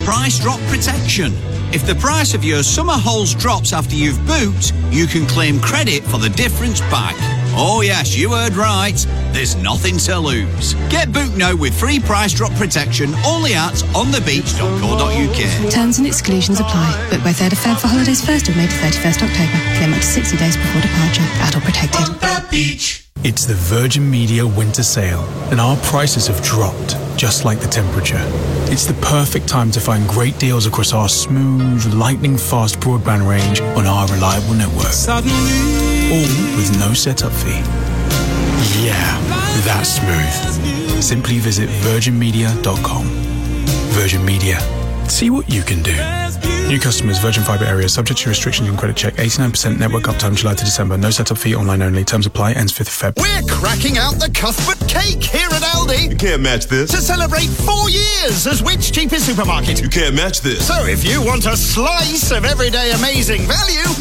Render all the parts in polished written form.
price drop protection. If the price of your summer holes drops after you've booked, you can claim credit for the difference back. Oh yes, you heard right. There's nothing to lose. Get booked now with free price drop protection only at onthebeach.co.uk. Terms and exclusions apply. Book by 3rd of Feb for holidays 1st of May to 31st October. Claim up to 60 days before departure. Adult protected. On the beach. It's the Virgin Media winter sale, and our prices have dropped, just like the temperature. It's the perfect time to find great deals across our smooth, lightning-fast broadband range on our reliable network. Suddenly, all with no setup fee. Yeah, that's smooth. Simply visit virginmedia.com. Virgin Media. See what you can do. New customers, Virgin Fibre area, subject to restrictions and credit check. 89% network uptime July to December. No setup fee, online only. Terms apply. Ends 5th of Feb. We're cracking out the Cuthbert cake here at Aldi. You can't match this. To celebrate 4 years as Which cheapest supermarket. You can't match this. So if you want a slice of everyday amazing value,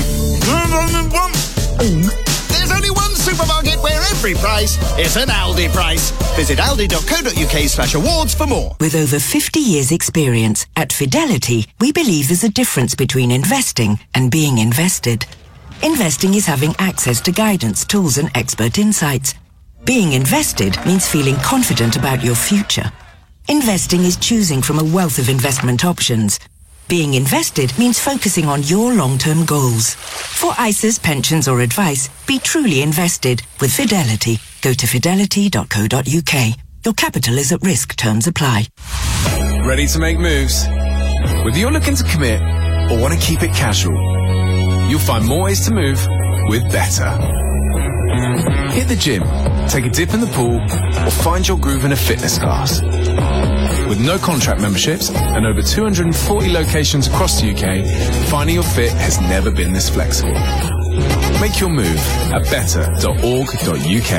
there's only one supermarket where every price is an Aldi price. Visit aldi.co.uk/awards for more. With over 50 years' experience, at Fidelity, we believe there's a difference between investing and being invested. Investing is having access to guidance, tools, and expert insights. Being invested means feeling confident about your future. Investing is choosing from a wealth of investment options. Being invested means focusing on your long-term goals. For ISAs, pensions, or advice, be truly invested with Fidelity. Go to fidelity.co.uk. Your capital is at risk. Terms apply. Ready to make moves? Whether you're looking to commit or want to keep it casual, you'll find more ways to move with Better. Hit the gym, take a dip in the pool, or find your groove in a fitness class. With no contract memberships and over 240 locations across the UK, finding your fit has never been this flexible. Make your move at better.org.uk.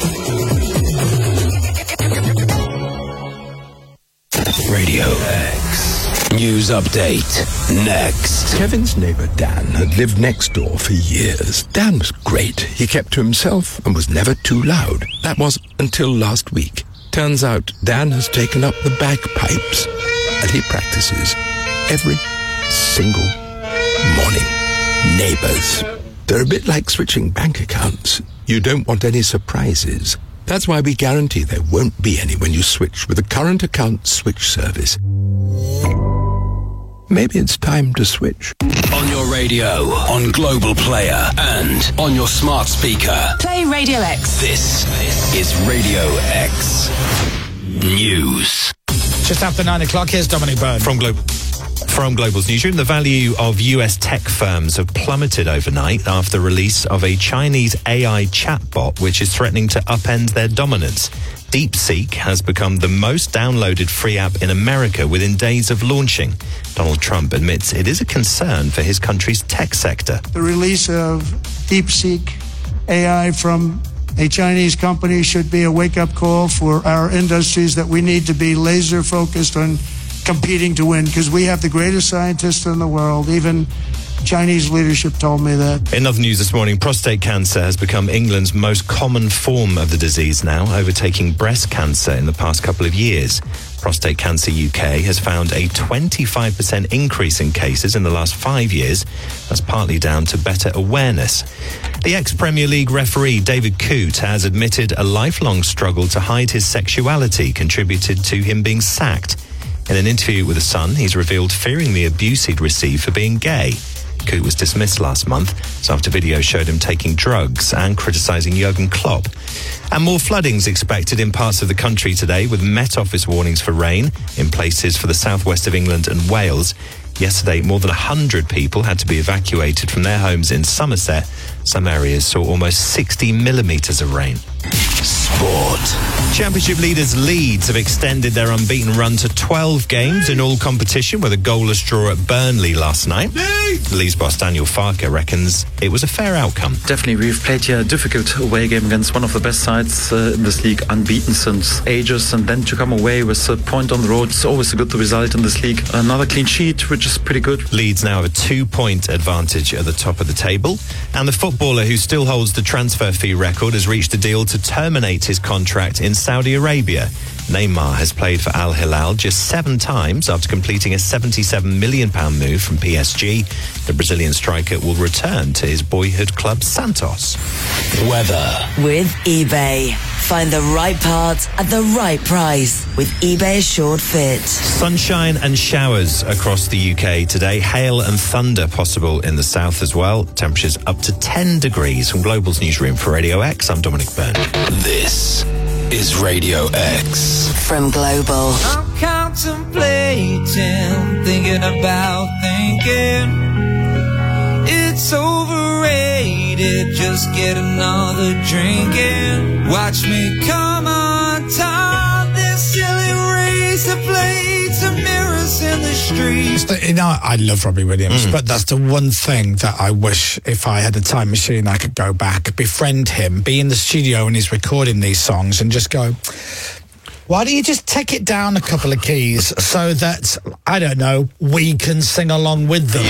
Radio X. News update. Next. Kevin's neighbour Dan had lived next door for years. Dan was great. He kept to himself and was never too loud. That was until last week. Turns out Dan has taken up the bagpipes and he practices every single morning. Neighbours. They're a bit like switching bank accounts. You don't want any surprises. That's why we guarantee there won't be any when you switch with the current account switch service. Maybe it's time to switch. On your radio, on Global Player, and on your smart speaker. Play Radio X. This is Radio X News. Just after 9 o'clock, here's Dominic Byrne. From Global's newsroom, the value of US tech firms have plummeted overnight after release of a Chinese AI chatbot which is threatening to upend their dominance. DeepSeek has become the most downloaded free app in America within days of launching. Donald Trump admits it is a concern for his country's tech sector. The release of DeepSeek AI from a Chinese company should be a wake-up call for our industries that we need to be laser focused on competing to win, because we have the greatest scientists in the world. Even Chinese leadership told me that. In other news this morning, prostate cancer has become England's most common form of the disease now, overtaking breast cancer in the past couple of years. Prostate Cancer UK has found a 25% increase in cases in the last 5 years. That's partly down to better awareness. The ex-Premier League referee David Coote has admitted a lifelong struggle to hide his sexuality contributed to him being sacked. In an interview with The Sun, he's revealed fearing the abuse he'd received for being gay. Coote was dismissed last month after video showed him taking drugs and criticising Jurgen Klopp. And more floodings expected in parts of the country today, with Met Office warnings for rain in places for the southwest of England and Wales. Yesterday, more than 100 people had to be evacuated from their homes in Somerset. Some areas saw almost 60 millimetres of rain. Sport. Championship leaders Leeds have extended their unbeaten run to 12 games in all competition with a goalless draw at Burnley last night. Leeds boss Daniel Farke reckons it was a fair outcome. Definitely, we've played here a difficult away game against one of the best sides in this league, unbeaten since ages, and then to come away with a point on the road, it's always a good result in this league. Another clean sheet, which is pretty good. Leeds now have a 2-point advantage at the top of the table, and the footballer who still holds the transfer fee record has reached a deal to terminate terminate his contract in Saudi Arabia. Neymar has played for Al Hilal just 7 times after completing a £77 million move from PSG. The Brazilian striker will return to his boyhood club Santos. Weather. With eBay. Find the right parts at the right price with eBay Assured Fit. Sunshine and showers across the UK today. Hail and thunder possible in the south as well. Temperatures up to 10 degrees. From Global's newsroom for Radio X, I'm Dominic Byrne. This is Radio X. From Global. I'm contemplating, thinking about thinking. It's overrated, just get another drink in. Watch me come undone, this silly race of plates and mirrors in the streets. I love Robbie Williams, but that's the one thing that I wish, if I had a time machine, I could go back, befriend him, be in the studio when he's recording these songs and just go, why don't you just take it down a couple of keys so that, I don't know, we can sing along with them.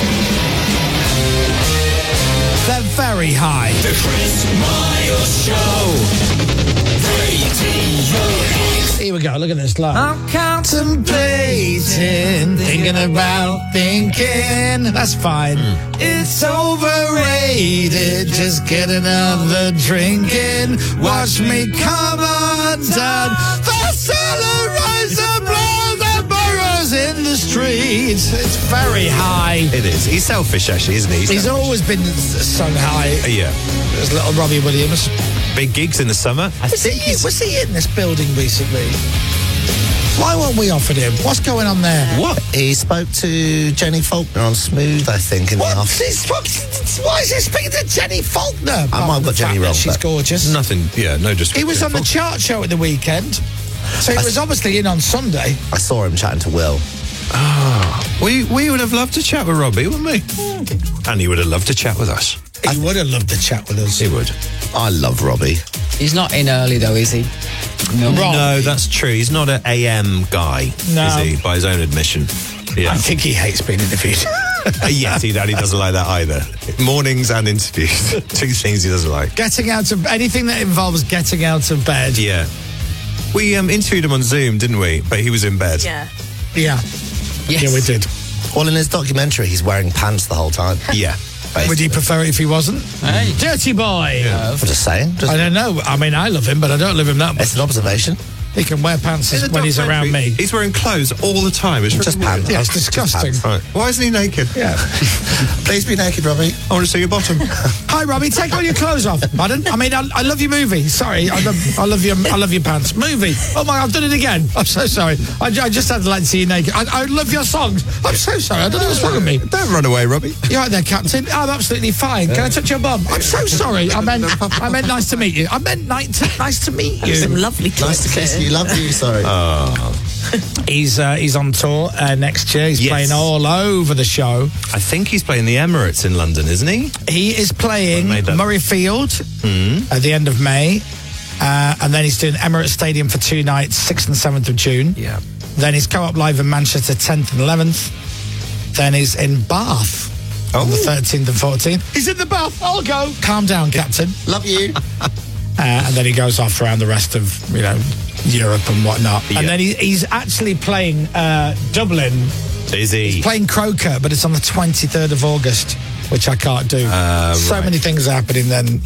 They're very high. The Chris Miles Show. Radio. Here we go, look at this line. I'm contemplating, thinking about thinking. That's fine. It's overrated, just get another drink in. Watch me come undone. The celeration blows the burrows in the streets. It's very high. It is. He's selfish, actually, isn't he? He's always been sung high. Yeah. There's little Robbie Williams. Big gigs in the summer. Was he in this building recently? Why weren't we offered him? What's going on there? What? He spoke to Jenny Faulkner on Smooth, I think, in the office. Why is he speaking to Jenny Faulkner? I might have got Jenny wrong. She's gorgeous. Nothing, no disrespect. He was on the chart show at the weekend, so he was obviously in on Sunday. I saw him chatting to Will. We would have loved to chat with Robbie, wouldn't we? And he would have loved to chat with us. He would have loved to chat with us. He would. I love Robbie. He's not in early, though, is he? No, that's true. He's not an AM guy, is he? By his own admission. Yeah. I think he hates being interviewed. Yes, he doesn't like that either. Mornings and interviews. 2 things he doesn't like. Getting out of... Anything that involves getting out of bed. Yeah. We interviewed him on Zoom, didn't we? But he was in bed. Yeah. Yeah. Yes. Yeah, we did. Well, in his documentary, he's wearing pants the whole time. Yeah. Basically. Would you prefer it if he wasn't? Hey. Dirty boy. I'm just saying. I don't know. I mean, I love him, but I don't love him that much. It's an observation. He can wear pants when he's around me. He's wearing clothes all the time. It's just pants. Yeah, it's disgusting. Right. Why isn't he naked? Yeah. Please be naked, Robbie. I want to see your bottom. Hi, Robbie. Take all your clothes off. Pardon? I mean, I love your movie. Sorry, I love your pants. Movie. Oh my, I've done it again. I'm so sorry. I just had to like to see you naked. I love your songs. I'm so sorry. I don't know what's wrong with me. Don't run away, Robbie. You're right there, Captain. I'm absolutely fine. Can I touch your bum? I'm so sorry. I meant nice to meet you. I meant nice to meet you. Some lovely kisses. Nice to kiss you. Love you. Sorry. He's on tour next year. He's playing all over the show. I think he's playing the Emirates in London, isn't he? He is playing Murrayfield at the end of May. And then he's doing Emirates Stadium for 2 nights, 6th and 7th of June. Yeah. Then he's Co-op Live in Manchester, 10th and 11th. Then he's in Bath on the 13th and 14th. He's in the Bath. I'll go. Calm down, Captain. Love you. And then he goes off around the rest of, Europe and whatnot. Yeah. And then he's actually playing Dublin. Is he? He's playing Croker, but it's on the 23rd of August, which I can't do. So many things are happening then.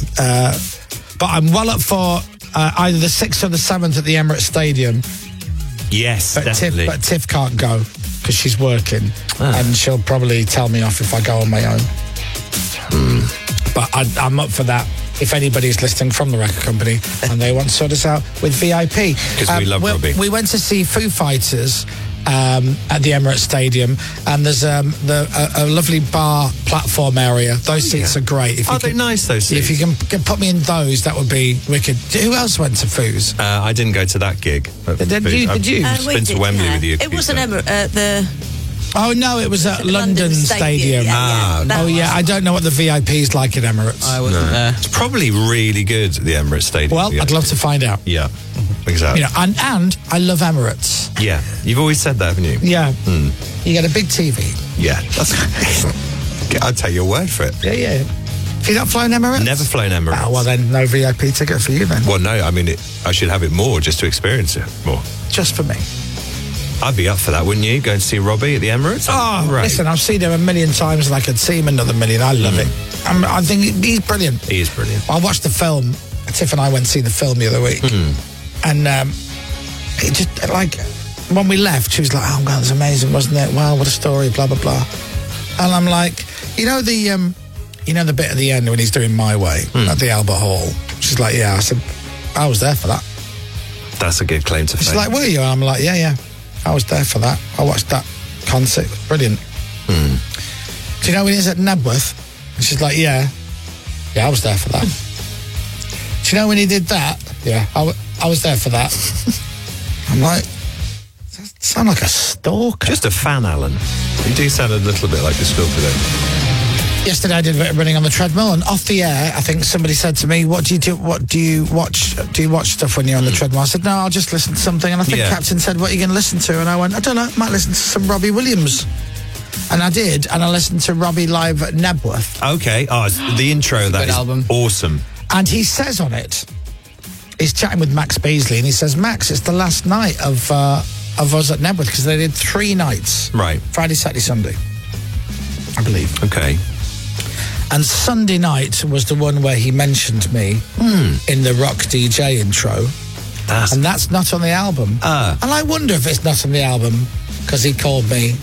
But I'm well up for either the 6th or the 7th at the Emirates Stadium. Yes, but definitely. Tiff can't go because she's working. And she'll probably tell me off if I go on my own. But I'm up for that. If anybody's listening from the record company and they want to sort us out with VIP. Because we love Robbie. We went to see Foo Fighters at the Emirates Stadium, and there's a lovely bar platform area. Those seats are great. If they're nice, those seats? If you can put me in those, that would be wicked. Who else went to Foos? I didn't go to that gig. Did you? I've been to Wembley with you. It wasn't the... Oh, no, it was at London Stadium. I don't know what the VIP's like at Emirates. I wasn't there. It's probably really good at the Emirates Stadium. Well, I'd love to find out. Yeah, exactly. And I love Emirates. Yeah, you've always said that, haven't you? Yeah. You get a big TV. Yeah, that's... I'd take your word for it. Yeah. Have you not flown Emirates? Never flown Emirates. Oh, well then, no VIP ticket for you then. Well, no, I mean, I should have it more just to experience it more. Just for me. I'd be up for that, wouldn't you? Going to see Robbie at the Emirates? Oh, listen, I've seen him a million times and I could see him another million. I love it. I think he's brilliant. He is brilliant. I watched the film. Tiff and I went to see the film the other week. And it just, like, when we left, she was like, oh, God, it was amazing, wasn't it? Wow, what a story, blah, blah, blah. And I'm like, you know the bit at the end when he's doing My Way at the Albert Hall? She's like, yeah. I said, I was there for that. That's a good claim to fame. She's like, were you? And I'm like, yeah. I was there for that. I watched that concert. It was brilliant. Do you know when he's at Nebworth? And she's like, yeah, I was there for that. Do you know when he did that? Yeah, I was there for that. I'm like, sound like a stalker. Just a fan, Alan. You do sound a little bit like a stalker, though. Yesterday I did a bit of running on the treadmill, and off the air, I think somebody said to me, what do you do? What do you watch? Do you watch stuff when you're on the treadmill? I said, no, I'll just listen to something. And I think Captain said, what are you going to listen to? And I went, I don't know, might listen to some Robbie Williams. And I did, and I listened to Robbie live at Nebworth. Okay, the intro, that is album. Awesome. And he says on it, he's chatting with Max Beasley, and he says, Max, it's the last night of us at Nebworth, because they did 3 nights. Right. Friday, Saturday, Sunday, I believe. Okay. And Sunday night was the one where he mentioned me in the Rock DJ intro. And that's not on the album. And I wonder if it's not on the album because he called me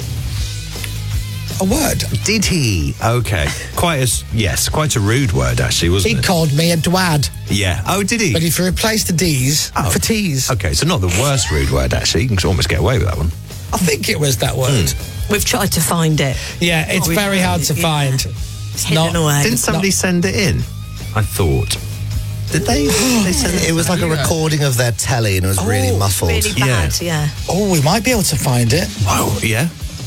a word. Did he? Okay. Quite a rude word, actually, wasn't it? He called me a dwad. Yeah. Oh, did he? But if you replace the D's for T's. Okay, so not the worst rude word, actually. You can almost get away with that one. I think it was that word. We've tried to find it. Yeah, it's very hard to find. It's hidden away. Didn't somebody send it in? I thought. Did they send it? It was like a recording of their telly and it was really muffled. Really bad, yeah. Oh, we might be able to find it. Wow, yeah.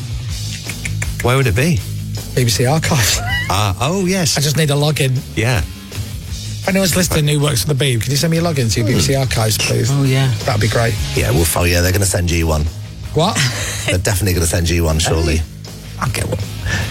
Where would it be? BBC Archives. Oh, yes. I just need a login. Yeah. If anyone's listening who works for the Beeb, can you send me a login to your BBC Archives, please? Oh, yeah. That'd be great. Yeah, they're going to send you one. What? They're definitely going to send you one, surely. I'll get one.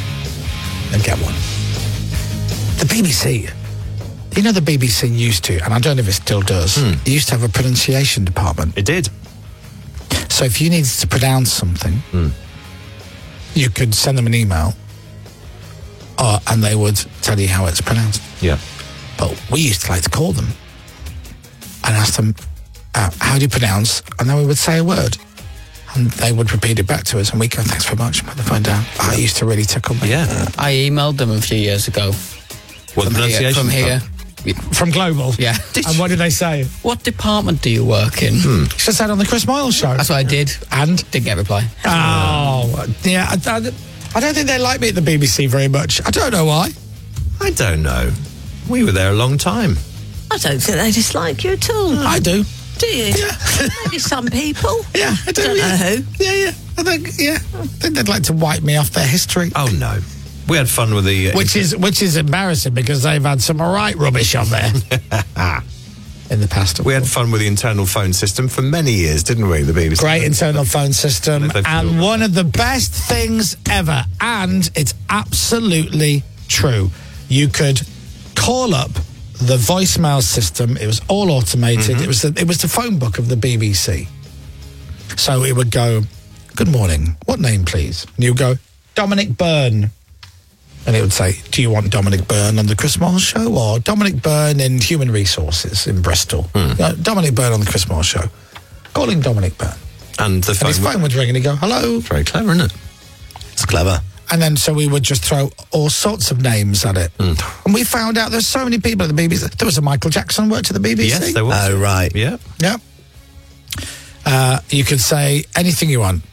The BBC, you know the BBC used to, and I don't know if it still does, it used to have a pronunciation department. It did. So if you needed to pronounce something, you could send them an email, and they would tell you how it's pronounced. Yeah. But we used to like to call them and ask them, how do you pronounce? And then we would say a word. And they would repeat it back to us, and we'd go, thanks very much, put the phone down. It used to really tickle me. Yeah. I emailed them a few years ago. What pronunciation? From here. From Global? Yeah. And what did they say? What department do you work in? Just said on the Chris Moyle show. That's what I did. And? Didn't get a reply. Oh, yeah. I don't think they like me at the BBC very much. I don't know why. I don't know. We were there a long time. I don't think they dislike you at all. I do. Do you? Yeah. Maybe some people. Yeah, I do. Don't know who. Yeah. I think they'd like to wipe me off their history. Oh, no. We had fun with the... Which is embarrassing because they've had some right rubbish on there in the past. We had fun with the internal phone system for many years, didn't we, the BBC? Great internal phone system and one of the best things ever. And it's absolutely true. You could call up the voicemail system. It was all automated. It was the phone book of the BBC. So it would go, good morning, what name please? And you would go, Dominic Byrne. And it would say, do you want Dominic Byrne on the Chris Moyle Show or Dominic Byrne in Human Resources in Bristol? Dominic Byrne on the Chris Moyle Show. Calling Dominic Byrne. And the phone his phone would ring and he'd go, hello. Very clever, isn't it? It's clever. And then so we would just throw all sorts of names at it. And we found out there's so many people at the BBC. There was a Michael Jackson worked at the BBC. Yes, there was. Oh, right. Yeah. Yeah. You could say anything you want.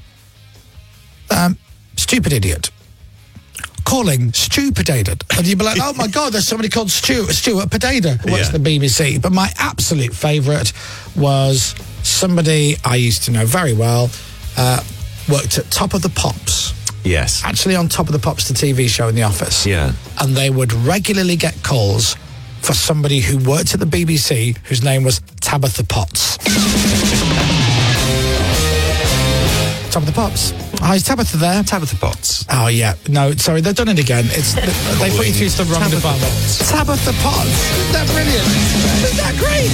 Stupid idiot. Calling Stupid Idiot. And you'd be like, oh my God, there's somebody called Stuart Podada who works at the BBC. But my absolute favourite was somebody I used to know very well, worked at Top of the Pops. Yes. Actually on Top of the Pops, the TV show in the office. Yeah. And they would regularly get calls for somebody who worked at the BBC whose name was Tabitha Potts. Top of the Pops. Hi, is Tabitha there? Tabitha Potts. Oh, yeah. No, sorry, they've done it again. They put you through to the wrong department. Tabitha Potts. Isn't that brilliant? Isn't that great?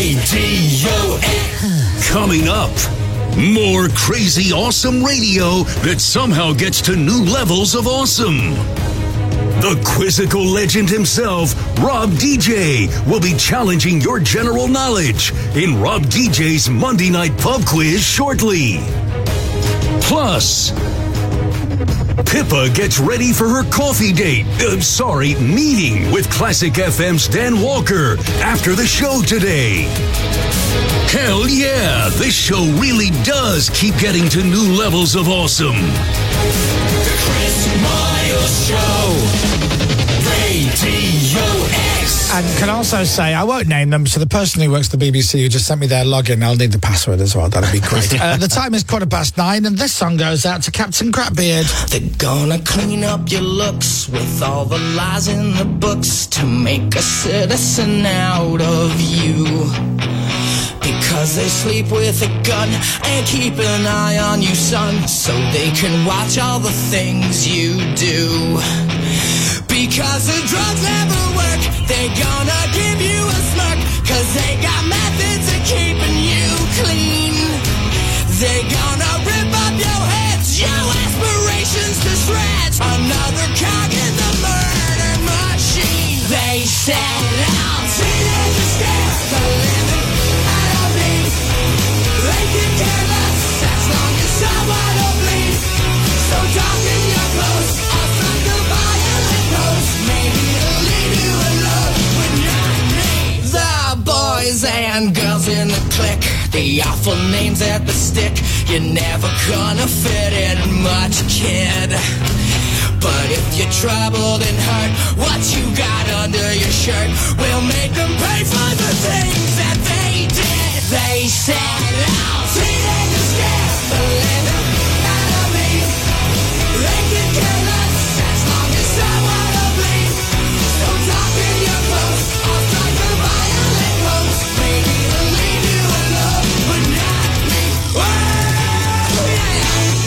Radio. Coming up, more crazy awesome radio that somehow gets to new levels of awesome. The quizzical legend himself, Rob DJ, will be challenging your general knowledge in Rob DJ's Monday Night Pub Quiz shortly. Plus, Pippa gets ready for her coffee date, meeting with Classic FM's Dan Walker after the show today. Hell yeah, this show really does keep getting to new levels of awesome. The Chris Miles Show. Radio X. And can also say, I won't name them, so the person who works at the BBC who just sent me their login, I'll need the password as well. That'd be great. The time is 9:15, and this song goes out to Captain Crapbeard. They're gonna clean up your looks with all the lies in the books to make a citizen out of you. Because they sleep with a gun and keep an eye on you, son, so they can watch all the things you do. Because the drugs never work, they gonna give you a smirk, cause they got methods of keeping you clean. They gonna rip up your heads, your aspirations to shreds, another cog in the murder machine. They set out teenagers scared the living out of me. They can care less as long as someone will bleed. So darken your clothes, I'll strike a violent pose. Maybe it'll leave you alone when you're me. The boys and girls in the clique, the awful names at the stick. You're never gonna fit in much, kid. But if you're troubled and hurt, what you got under your shirt will make them pay for the things that they did. They set out teenagers scared the living out of me. They can care less as long as someone will bleed. So darken your clothes, I'll strike a violent pose. Maybe it'll leave you alone, but not me. Whoa, yeah.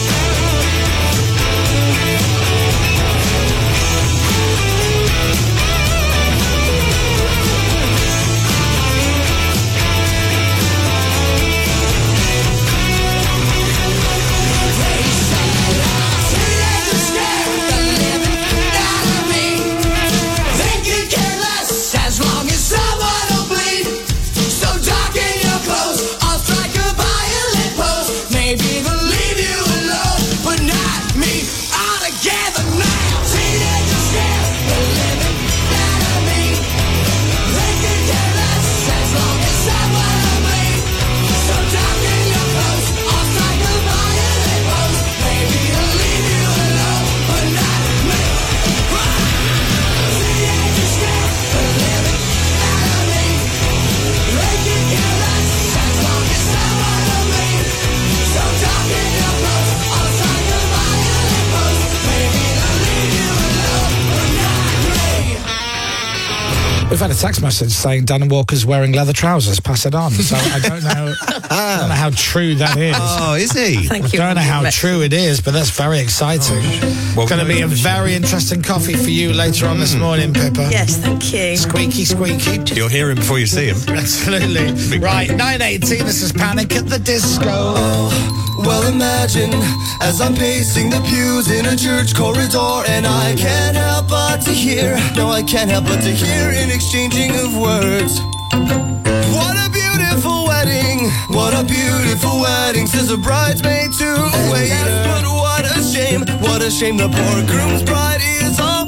We've had a text message saying Dan Walker's wearing leather trousers. Pass it on. So I don't know how true that is. Oh, is he? I don't know how true it is, but that's very exciting. It's going to be a very interesting coffee for you later on this morning, Pippa. Yes, thank you. Squeaky, squeaky. You'll hear him before you see him. Absolutely. Right, 9:18, this is Panic at the Disco. Well, imagine as I'm pacing the pews in a church corridor, and I can't help but to hear, no, I can't help but to hear an exchanging of words. What a beautiful wedding, what a beautiful wedding, says a bridesmaid to a waiter. But what a shame the poor groom's bride is up.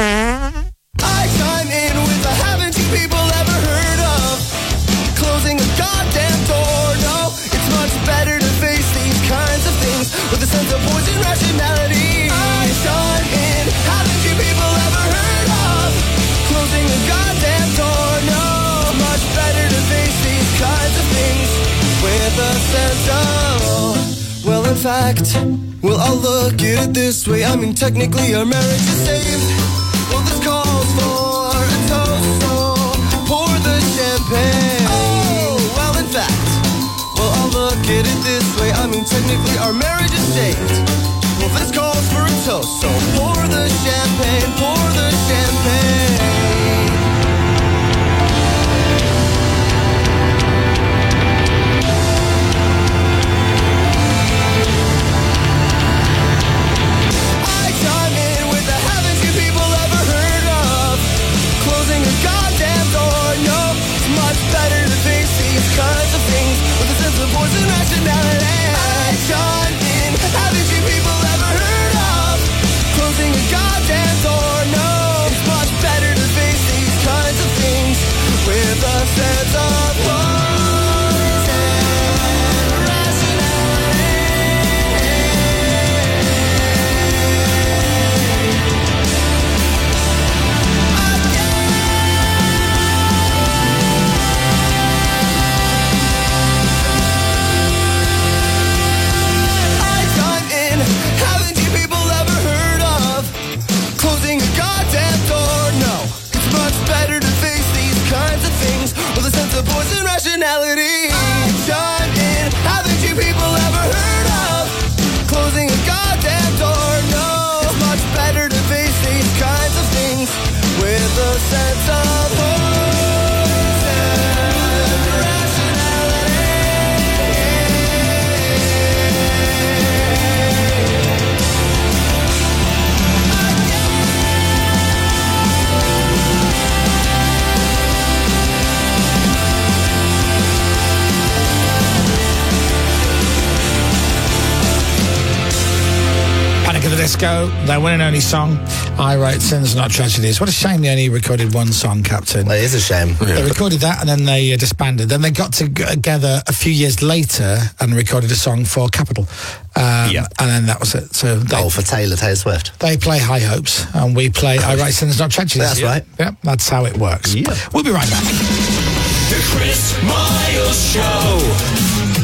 I chime in with a haven't you people ever heard of closing a goddamn door? No, it's much better to face these kinds of things with a sense of poison rationality. I chime in, haven't you people ever heard of closing a goddamn door? No, much better to face these kinds of things with a sense of, well, in fact, well, I'll look at it this way. I mean, technically our marriage is saved. Well, this calls for a toast, so pour the champagne. Oh, well, in fact, well, I'll look at it this way. I mean, technically our marriage is saved. Well, this calls for a toast, so pour the champagne, pour the champagne. I chime in with the haven't you people ever heard of closing a goddamn door? No, it's much better to face these kinds of things with a sense of voice and rationality. I chime in, haven't you people ever heard of closing a goddamn door? No, it's much better to face these kinds of things with a sense of voice and rationality. I chime in, haven't you people ever heard of closing a goddamn door? No, it's much better to face these kinds of things with a sense of voice and rationality. I chime in, haven't you people ever heard of closing a goddamn door? No, it's much better to face these kinds of things with a sense of voice and rationality. Panic at the Disco, their one and only song, I Write Sins Not Tragedies. What a shame they only recorded one song, Captain. It is a shame. They recorded that and then they disbanded. Then they got together a few years later and recorded a song for Capitol. And then that was it. So for Taylor Swift. They play High Hopes and we play I Write Sins Not Tragedies. That's right. Yep, that's how it works. Yeah. We'll be right back. The Chris Miles Show.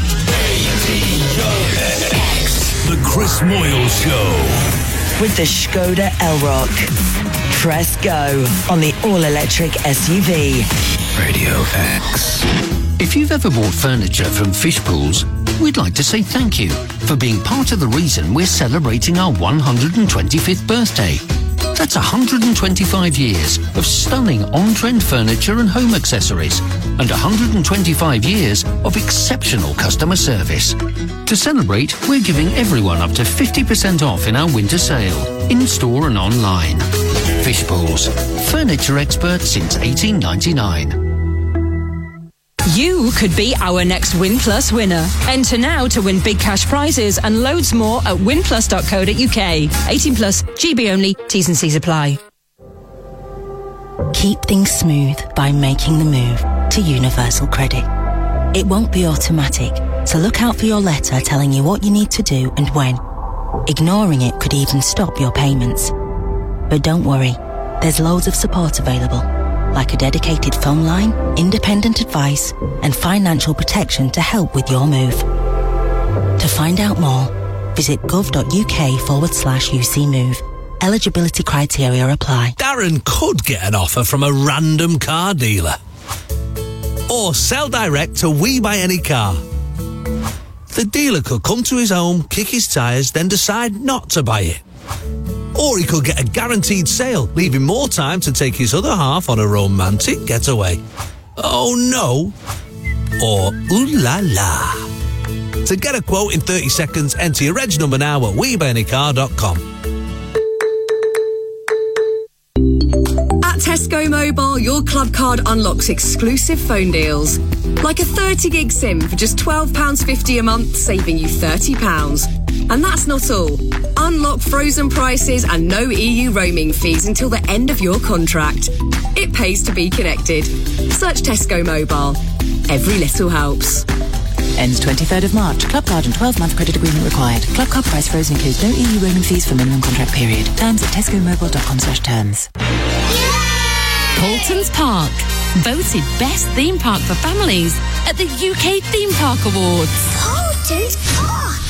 The Chris Moyle Show. With the Skoda Elrock. Press go on the all-electric SUV. Radio X. If you've ever bought furniture from Fish Pools, we'd like to say thank you for being part of the reason we're celebrating our 125th birthday. That's 125 years of stunning on-trend furniture and home accessories, and 125 years of exceptional customer service. To celebrate, we're giving everyone up to 50% off in our winter sale, in-store and online. Fish Pools, furniture experts since 1899. You could be our next Win Plus winner. Enter now to win big cash prizes and loads more at winplus.co.uk. 18 plus, GB only, T's and C's apply. Keep things smooth by making the move to Universal Credit. It won't be automatic, so look out for your letter telling you what you need to do and when. Ignoring it could even stop your payments. But don't worry, there's loads of support available, like a dedicated phone line, independent advice, and financial protection to help with your move. To find out more, visit gov.uk/UC Move. Eligibility criteria apply. Darren could get an offer from a random car dealer. Or sell direct to We Buy Any Car. The dealer could come to his home, kick his tyres, then decide not to buy it. Or he could get a guaranteed sale, leaving more time to take his other half on a romantic getaway. Oh no. Or ooh la la. To get a quote in 30 seconds, enter your reg number now at WeBuyAnyCar.com. At Tesco Mobile, your club card unlocks exclusive phone deals. Like a 30 gig SIM for just £12.50 a month, saving you £30. And that's not all. Unlock frozen prices and no EU roaming fees until the end of your contract. It pays to be connected. Search Tesco Mobile. Every little helps. Ends 23rd of March. Club card and 12-month credit agreement required. Club card price frozen includes no EU roaming fees for minimum contract period. Terms at tescomobile.com/terms. Paultons Park, voted best theme park for families at the UK Theme Park Awards. Paultons Park.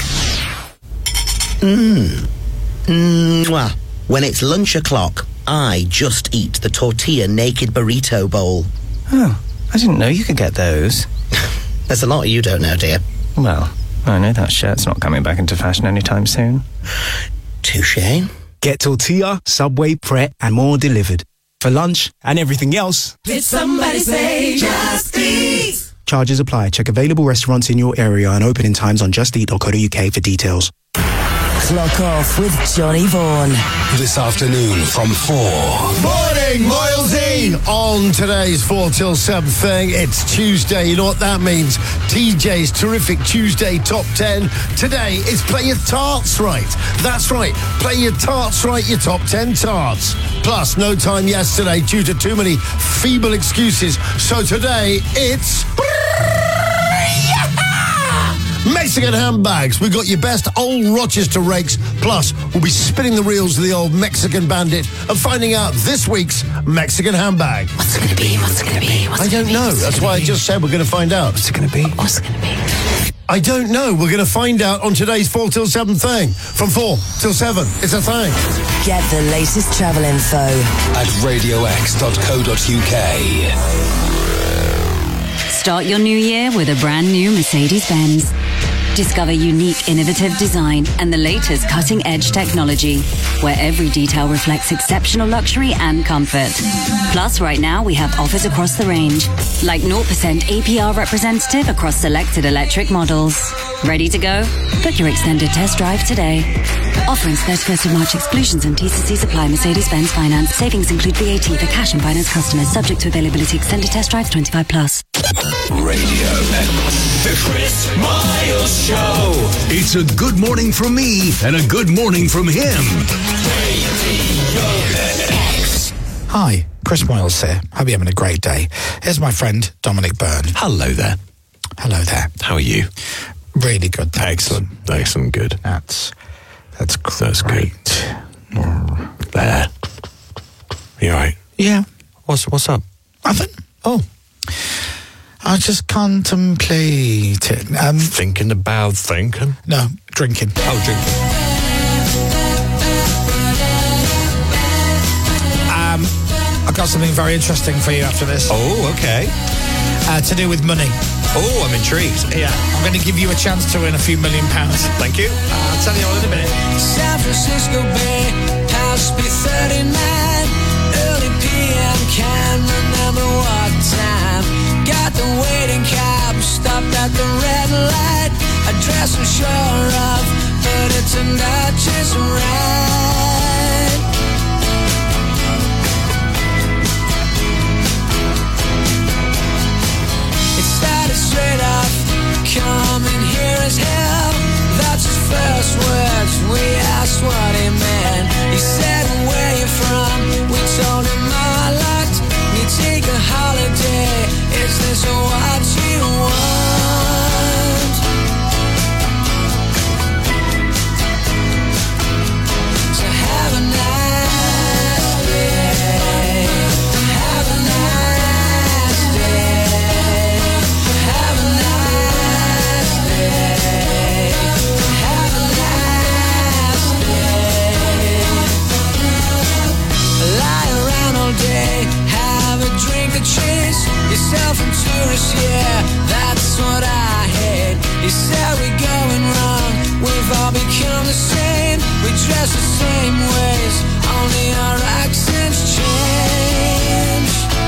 Mwah. When it's lunch o'clock, I just eat the tortilla naked burrito bowl. Oh, I didn't know you could get those. There's a lot you don't know, dear. Well, I know that shirt's not coming back into fashion anytime soon. Touché. Get Tortilla, Subway, Pret, and more delivered. For lunch and everything else. Did somebody say Just Eat? Charges apply. Check available restaurants in your area and opening times on justeat.co.uk for details. Clock off with Johnny Vaughan. This afternoon from 4. Morning, Moilsy! On today's 4 till 7 thing, it's Tuesday. You know what that means? TJ's terrific Tuesday top 10. Today, it's play your tarts right. That's right. Play your tarts right, your top 10 tarts. Plus, no time yesterday due to too many feeble excuses. So today, it's... Mexican handbags. We've got your best old Rochester rakes. Plus, we'll be spinning the reels of the old Mexican bandit and finding out this week's Mexican handbag. What's it going to be? What's it going to be? I don't know. That's why I just said we're going to find out. What's it going to be? What's it going to be? I don't know. We're going to find out on today's 4 till 7 thing. From 4 till 7. It's a thing. Get the latest travel info at radiox.co.uk. Start your new year with a brand new Mercedes-Benz. Discover unique, innovative design and the latest cutting-edge technology, where every detail reflects exceptional luxury and comfort. Plus, right now, we have offers across the range, like 0% APR representative across selected electric models. Ready to go? Book your extended test drive today. Offerings 31st of March. Exclusions and T&Cs apply. Mercedes-Benz Finance. Savings include VAT for cash and finance customers. Subject to availability. Extended test drive 25+. Radio X. The Chris Miles Show. It's a good morning from me and a good morning from him. Radio X. Hi, Chris Miles here. Hope you're having a great day. Here's my friend, Dominic Byrne. Hello there. Hello there. How are you? Really good. Thanks. Excellent, good. That's great. There. You all right? Yeah. What's up? Nothing. Oh. I just contemplated. Thinking about thinking? No, drinking. Oh, drinking. I've got something very interesting for you after this. Oh, okay. To do with money. Oh, I'm intrigued. Yeah, I'm going to give you a chance to win a few £1 million. Thank you. I'll tell you all in a minute. San Francisco Bay, house B39, early PM, can't remember what time. Got the waiting cab, stopped at the red light. Address I'm sure of, but it turned out just right. It started straight off, coming here as hell. That's his first words, we asked what he meant. He said, where you from? We told him our lot. You take a holiday, is this what you want? So have a nice day. Have a nice day. Have a nice day. Have a nice day. Lie around all day, have a drink to chase yourself and tourists, yeah, that's what I hate. You said we're going wrong, we've all become the same. We dress the same ways, only our accents change.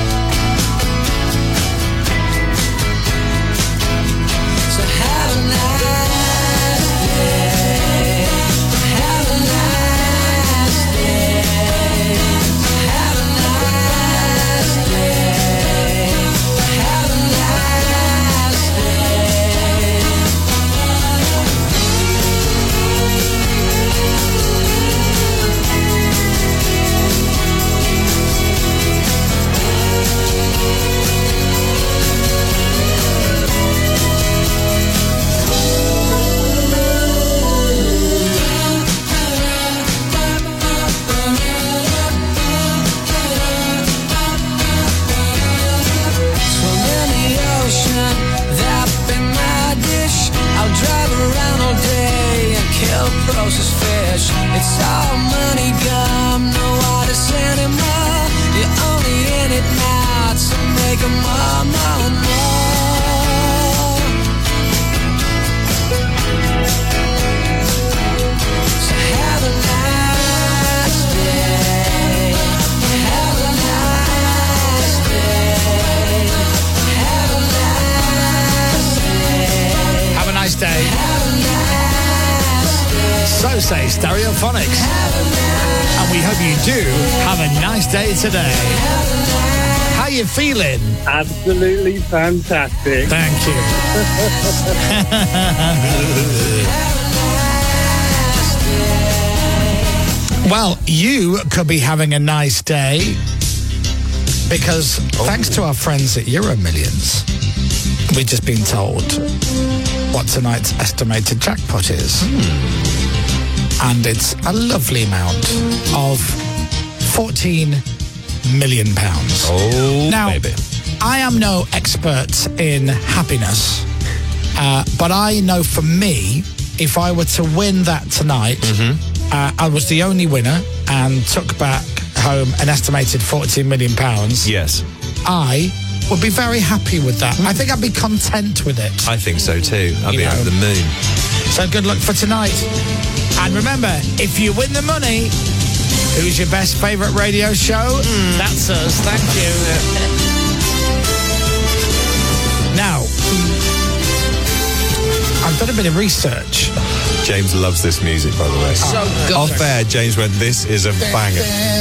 So have a nice day. Have a nice day. Have a nice day. Have a nice day. So say Stereophonics. And we hope you do have a nice day today. How you feeling? Absolutely fantastic. Thank you. Well, you could be having a nice day because thanks to our friends at Euro Millions, we've just been told what tonight's estimated jackpot is. And it's a lovely amount of £14 million. Oh, now, baby. I am no expert in happiness, but I know for me, if I were to win that tonight, I was the only winner and took back home an estimated £14 million. Yes. I would be very happy with that. I think I'd be content with it. I think so too. I'd be over the moon. So good luck for tonight. And remember, if you win the money, who's your best favourite radio show? That's us. Thank you. Now, I've done a bit of research. James loves this music, by the way. So good. Off air, James went, this is a banger.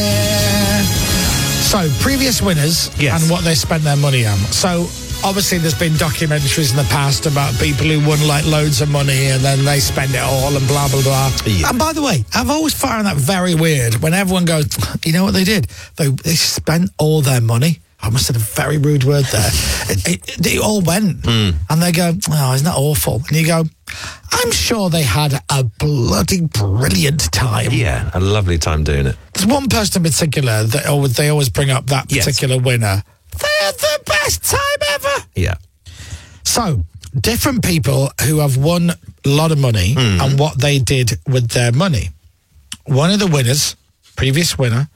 So, previous winners and what they spent their money on. So, obviously, there's been documentaries in the past about people who won like loads of money and then they spend it all and blah, blah, blah. Yeah. And by the way, I've always found that very weird when everyone goes, you know what they did? They spent all their money. I must have said a very rude word there. It all went. And they go, oh, isn't that awful? And you go, I'm sure they had a bloody brilliant time. Yeah, a lovely time doing it. There's one person in particular that they always bring up that particular winner. They're the best time ever. Yeah. So, different people who have won a lot of money and what they did with their money. One of the winners, previous winner,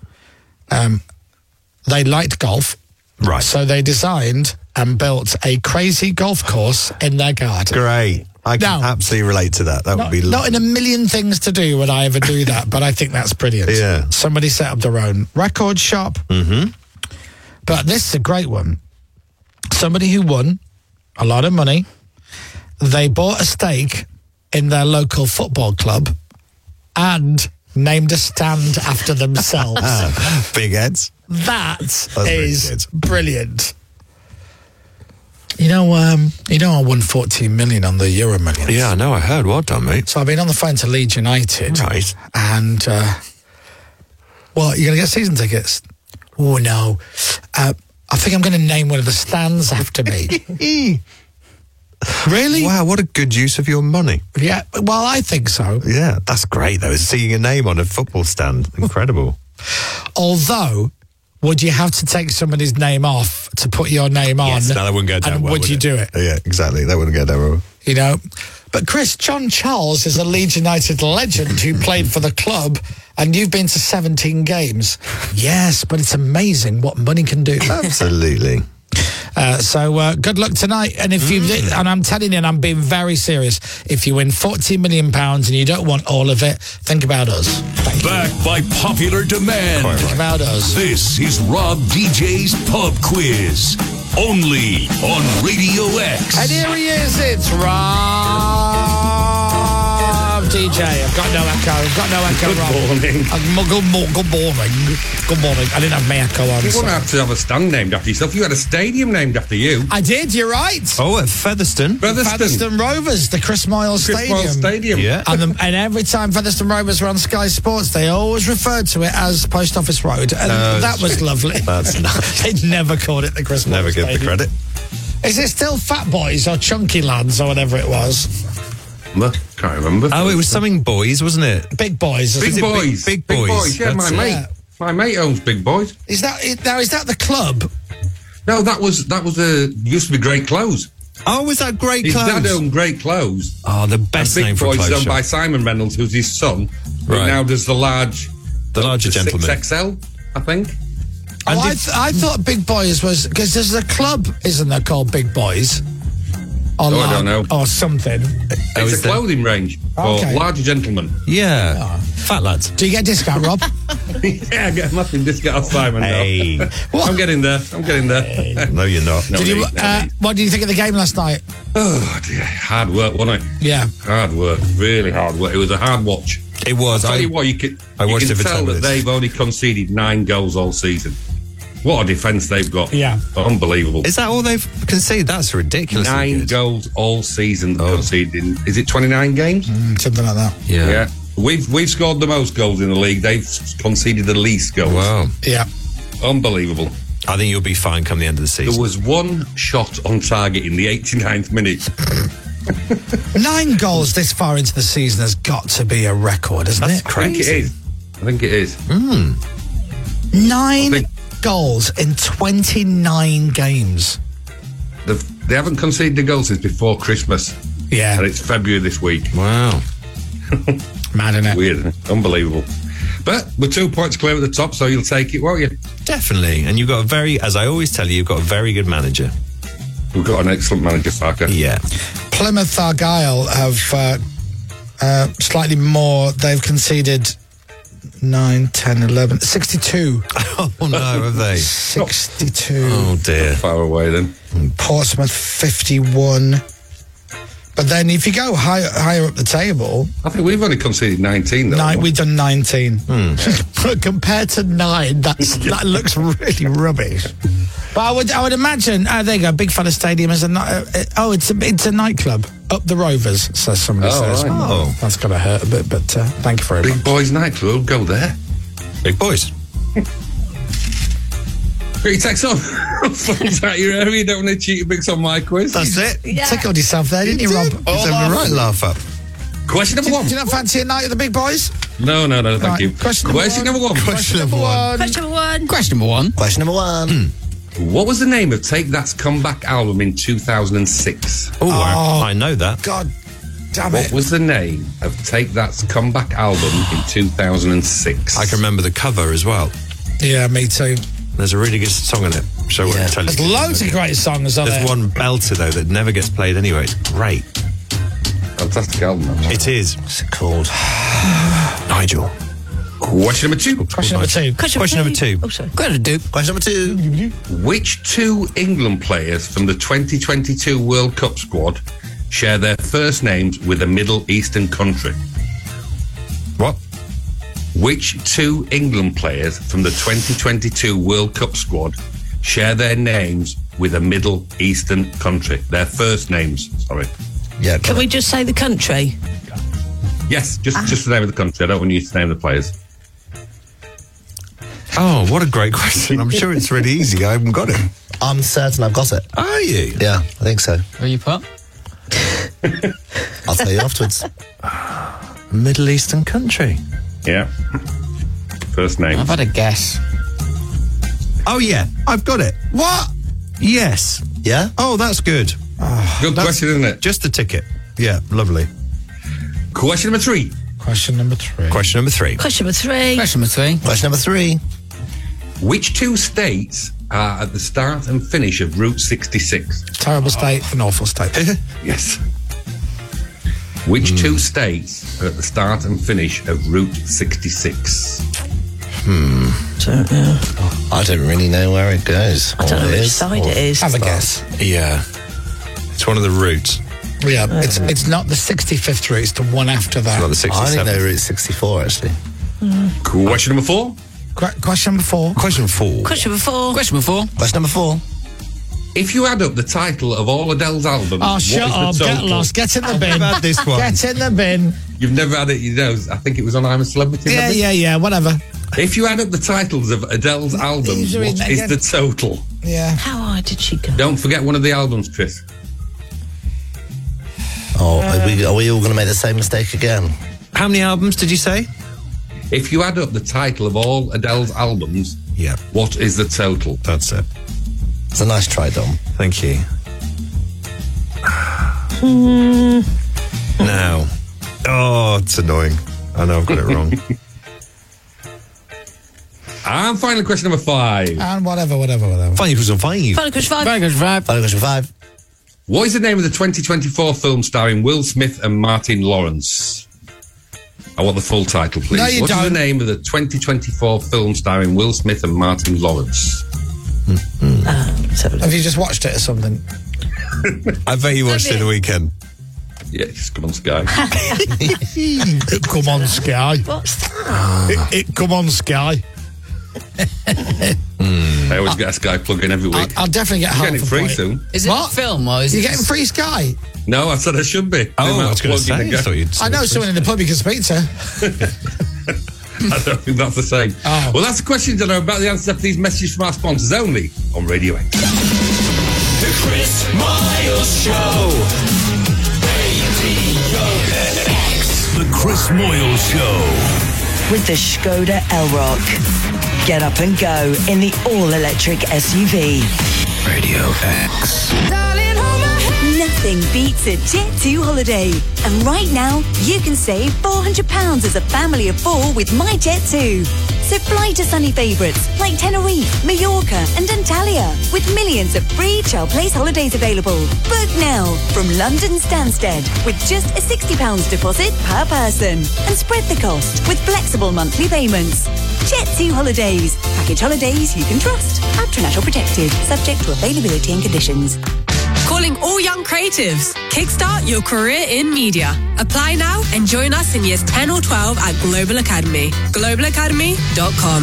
they liked golf. Right. So they designed and built a crazy golf course in their garden. Great. I can absolutely relate to that. That would be not in a million things to do would I ever do that, but I think that's brilliant. Yeah. Somebody set up their own record shop. But this is a great one. Somebody who won a lot of money. They bought a stake in their local football club and named a stand after themselves. Big heads. That is brilliant. You know, I won 14 million on the Euro Millions. Yeah, I know. I heard. Well done, mate. So I've been on the phone to Leeds United. Right. And, well, you're going to get season tickets? Oh, no. I think I'm going to name one of the stands after me. Really? Wow, what a good use of your money. Yeah, well, I think so. Yeah, that's great, though. Seeing a name on a football stand. Incredible. Although, would you have to take somebody's name off to put your name on? Yes, no, that wouldn't go down and well, would you do it? Yeah, exactly. That wouldn't go down well. You know? But Chris, John Charles is a Leeds United legend who played for the club, and you've been to 17 games. Yes, but it's amazing what money can do. Absolutely. So good luck tonight. And if you and I'm telling you, and I'm being very serious, if you win £14 million and you don't want all of it, think about us. Back by popular demand. Think about us. This is Rob DJ's Pub Quiz. Only on Radio X. And here he is, it's Rob DJ. I've got no echo. Rob. Morning. Good morning. I didn't have my echo on. You wouldn't have to have a stand named after yourself. You had a stadium named after you. I did, you're right. Oh, at Featherstone. Featherstone Rovers, the Chris Moyle Stadium. Yeah. And every time Featherstone Rovers were on Sky Sports, they always referred to it as Post Office Road. And that was lovely. That's nice. They never called it the Chris Moyle Never give the credit. Is it still Fat Boys or Chunky Lads or whatever it was? Can't remember. Oh, it was something Boys, wasn't it? Big Boys. Big Boys. Big Boys. Yeah, my mate owns Big Boys. Is that the club? No, that was used to be Great Clothes. Oh, was that Great Clothes? His dad owned Great Clothes. Oh, the best name for a Big clothes Boys is owned shop. by Simon Reynolds, who's his son. Right. Who now does the larger gentleman. 6XL, I think. Oh, I thought Big Boys was because there's a club, isn't there, called Big Boys? I don't know. Or something. It's a clothing range for larger gentlemen. Yeah. Fat lads. Do you get a discount, Rob? Yeah, I get a massive discount off Simon. Hey. I'm getting there. No, you're not. What did you think of the game last night? Oh, dear. Hard work, wasn't it? Yeah. Hard work. Really hard work. It was a hard watch. It was. I'll tell you what, you can watched it for 10 tell that minutes. they've only conceded 9 goals all season. What a defence they've got. Yeah. Unbelievable. Is that all they've conceded? That's ridiculous. 9 goals all season conceded. Is it 29 games? Something like that. Yeah. We've scored the most goals in the league. They've conceded the least goals. Wow. Yeah. Unbelievable. I think you'll be fine come the end of the season. There was 1 shot on target in the 89th minute. 9 goals this far into the season has got to be a record, isn't it? Crazy. I think it is. 9 goals in 29 games. They haven't conceded a goal since before Christmas. Yeah. And it's February this week. Wow. Mad, isn't it? Weird, isn't it? Unbelievable. But we're 2 points clear at the top, so you'll take it, won't you? Definitely. And you've got as I always tell you, you've got a very good manager. We've got an excellent manager, Farker. Yeah. Plymouth Argyle have slightly more. They've conceded 9, 10, 11, 62. Oh, no, have they? 62. Oh, dear. Not far away, then. Portsmouth, 51. But then if you go higher up the table... I think we've only conceded 19, though. We've done 19. But compared to 9, that looks really rubbish. But I would imagine... there you go, Big Fella Stadium is it's a nightclub. Up the Rovers, says somebody says. Right. Oh, that's going to hurt a bit, but thank you very much. Big Boys Nightclub, go there. Big Boys. Got your text on. Phones out your area. You don't want to cheat your bigs on my quiz. That's it. You tickled yourself there, didn't you, Rob? It's a right laugh up. Question number 1. Do you not fancy a night at the Big Boys? No, thank Right, you. question number 1. Question number 1. Question number 1. Question number 1. What was the name of Take That's comeback album in 2006? Oh, I know that. God damn What it. was the name of Take That's comeback album in 2006? I can remember the cover as well. Yeah, me too. There's a really good song in it. So I won't tell you. There's loads of great songs on There's it. one belter, though, that never gets played anyway. It's great. Fantastic album. It is. What's it called? Nigel. Question number 2. Question number 2. Question number 2. Oh, sorry. Question number 2. Which 2 England players from the 2022 World Cup squad share their first names with a Middle Eastern country? What? Which 2 England players from the 2022 World Cup squad share their names with a Middle Eastern country? Their first names, sorry. Yeah. Can we just say the country? Yes, just the name of the country. I don't want you to name the players. Oh, what a great question. I'm sure it's really easy. I haven't got it. I'm certain I've got it. Are you? Yeah, I think so. Where you put? I'll tell you afterwards. Middle Eastern country. Yeah. First name. I've had a guess. Oh, yeah. I've got it. What? Yes. Yeah? Oh, that's good. Good question, isn't it? Just the ticket. Yeah, lovely. Question number 3. Question number 3. Question number 3. Question number 3. Question number 3. Question number 3. Which 2 states are at the start and finish of Route 66? Terrible state, an awful state. Yes. Which 2 states are at the start and finish of Route 66? Don't know. I don't really know where it goes. I don't know which side it is. Have a guess. Yeah. It's one of the routes. Yeah, it's not the 65th route, it's the one after that. Not the 67th. I only know Route 64, actually. Question number 4. Question number 4. Question 4. Question number 4. Question number 4. Question number 4. If you add up the title of all Adele's albums, Oh, what shut is up, the get total? lost, get in the bin. I've had this one. Get in the bin. You've never had it, you know. I think it was on I'm a Celebrity. Yeah, whatever. If you add up the titles of Adele's albums, Usually what is the total? Yeah. How high did she go? Don't forget one of the albums, Chris. Oh, are we all going to make the same mistake again? How many albums did you say? If you add up the title of all Adele's albums, Yeah. what is the total? That's it. It's a nice try, Dom. Thank you. Now. Oh, it's annoying. I know I've got it wrong. And final question number 5. And whatever. Final question 5. Final question 5. Final question 5. Final question 5. What is the name of the 2024 film starring Will Smith and Martin Lawrence? I want the full title, please. No, you What is don't. the name of the 2024 film starring Will Smith and Martin Lawrence? Have you just watched it or something? I bet you watched it the weekend. Yeah, just come on, Sky. Come on, Sky. What's that? It come on, Sky. I always get a Sky plug in every week. I'll definitely get You're half getting a free point. soon. Is it a film or is You're it getting free Sky? No, I said I should be. Oh, I was going to say. I thought you'd I know someone in the pub you can speak to. I don't think that's the same. Oh. Well, that's the questions that are about the answers to these messages from our sponsors only on Radio X. The Chris Miles Show. Radio X. The Chris Moyle Show. With the Skoda Elrock. Get up and go in the all-electric SUV. Radio X. Nothing beats a Jet2 holiday. And right now, you can save £400 as a family of 4 with My Jet2. So fly to sunny favourites like Tenerife, Mallorca and Antalya with millions of free child place holidays available. Book now from London Stansted with just a £60 deposit per person and spread the cost with flexible monthly payments. Jet2 Holidays. Package holidays you can trust. Patronato protected. Subject to availability and conditions. Calling all young creatives. Kickstart your career in media. Apply now and join us in years 10 or 12 at Global Academy. globalacademy.com.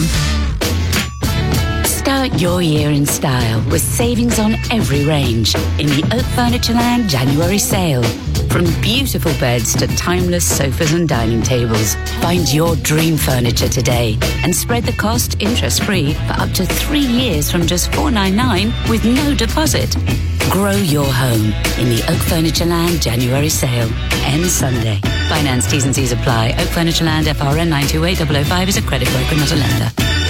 Start your year in style with savings on every range in the Oak Furnitureland January sale. From beautiful beds to timeless sofas and dining tables, find your dream furniture today and spread the cost interest-free for up to 3 years from just $499 with no deposit. Grow your home in the Oak Furnitureland January sale. Ends Sunday. Finance T's and C's apply. Oak Furnitureland FRN 928005 is a credit broker, not a lender.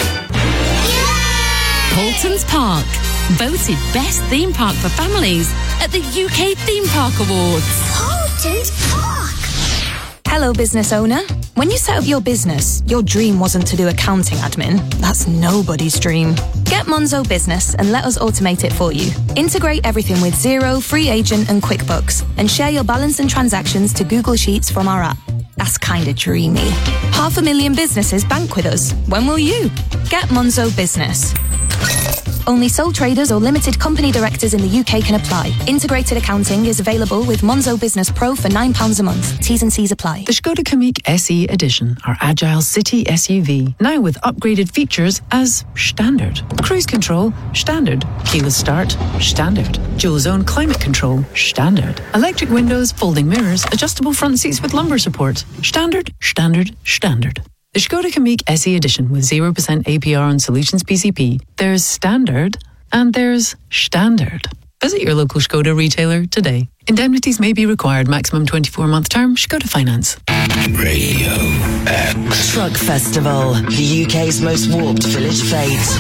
Paultons Park, voted best theme park for families at the UK Theme Park Awards. Paultons Park. Hello, business owner. When you set up your business, your dream wasn't to do accounting admin. That's nobody's dream. Get Monzo Business and let us automate it for you. Integrate everything with Xero, Free Agent and QuickBooks and share your balance and transactions to Google Sheets from our app. That's kind of dreamy. 500,000 businesses bank with us. When will you? Get Monzo Business. Only sole traders or limited company directors in the UK can apply. Integrated accounting is available with Monzo Business Pro for £9 a month. T's and C's apply. The Skoda Kamiq SE Edition, our agile city SUV, now with upgraded features as standard. Cruise control, standard. Keyless start, standard. Dual zone climate control, standard. Electric windows, folding mirrors, adjustable front seats with lumbar support, standard, standard, standard. The Skoda Kamiq SE Edition with 0% APR on Solutions PCP. There's standard and there's standard. Visit your local Skoda retailer today. Indemnities may be required. Maximum 24-month term. Skoda Finance. Radio X. Truck Festival, the UK's most warped village fete.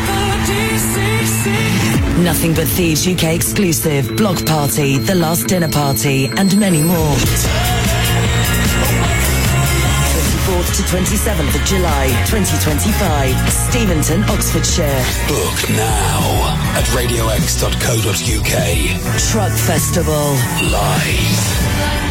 Nothing But Thieves UK exclusive, Block Party, The Last Dinner Party, and many more. 24th to 27th of July, 2025, Steventon, Oxfordshire. Book now at radiox.co.uk. Truck Festival. Live.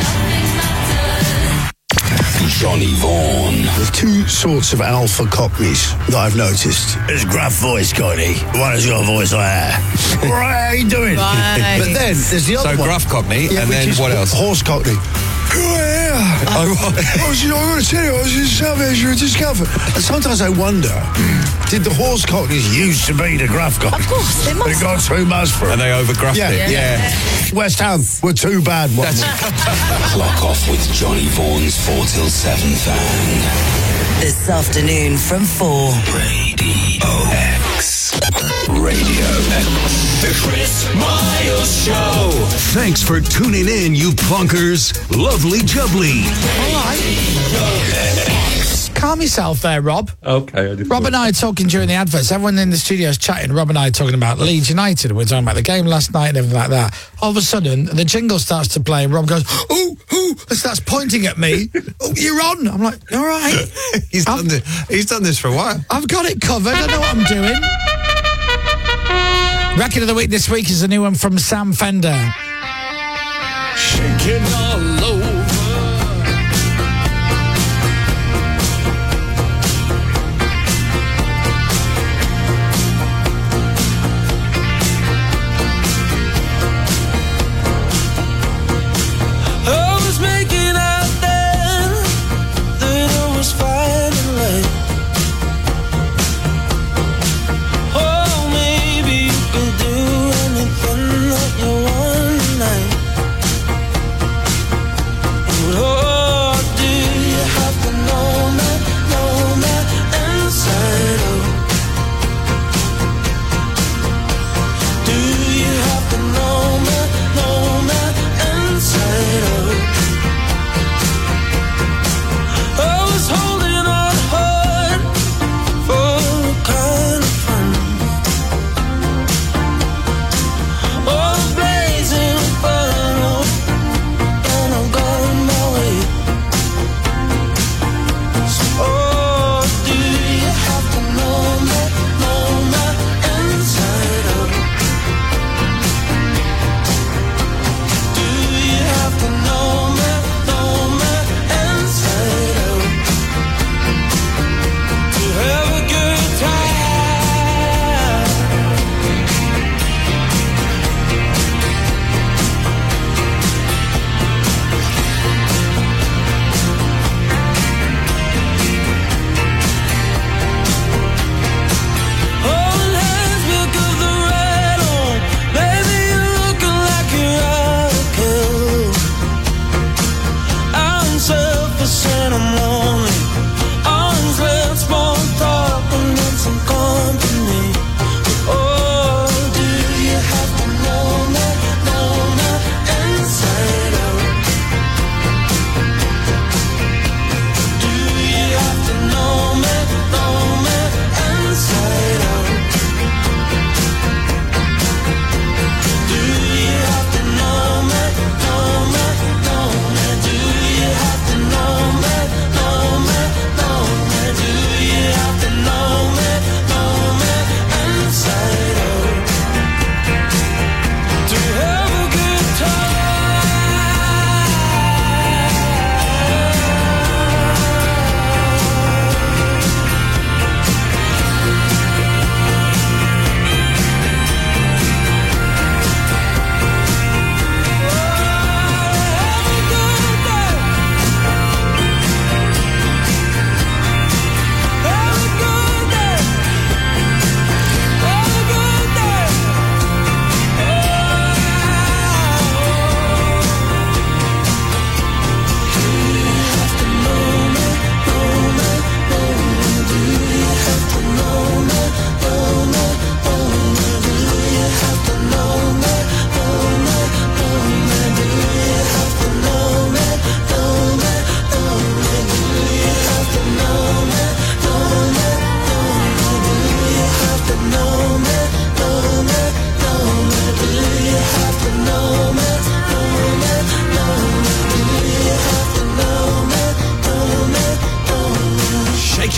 Johnny Vaughan. There's two sorts of alpha cockneys that I've noticed. There's gruff voice cockney. One has got a voice like that. Right, how you doing? Right. But then there's the other one. So gruff cockney, and which then is what else? Horse cockney. I'm going to tell you, I was in South Asia Discover. And sometimes I wonder, did the horse cockneys used to be the gruff cockneys? Of course, they must. They got too much for it. And they overgruffed it. Yeah. West Ham were too bad. Clock off with Johnny Vaughan's 4 till 7 fan. This afternoon from 4. Radio X. Radio X. The Chris Miles Show. Thanks for tuning in, you plunkers. Lovely jubbly. Calm yourself there, Rob. Okay. Rob and I are talking during the adverts. Everyone in the studio is chatting. Rob and I are talking about Leeds United. We're talking about the game last night and everything like that. All of a sudden, the jingle starts to play and Rob goes, ooh, and starts pointing at me. Oh, you're on. I'm like, all right. He's done this for a while. I've got it covered. I know what I'm doing. Record of the week this week is a new one from Sam Fender. Shaking all over. Oh,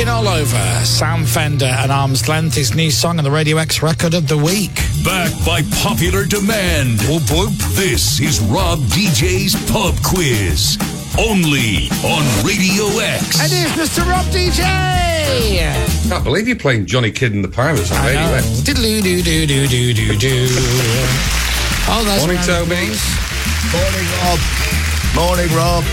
Walking All Over. Sam Fender and Arm's Length, his new song on the Radio X Record of the Week. Backed by popular demand. Whoop, whoop. This is Rob DJ's Pub Quiz. Only on Radio X. And here's Mr. Rob DJ. Can't believe you're playing Johnny Kidd and the Pirates on Radio X. Diddle-oo-doo-doo-doo-doo-doo. Oh, that's Morning, Toby. Morning, Rob.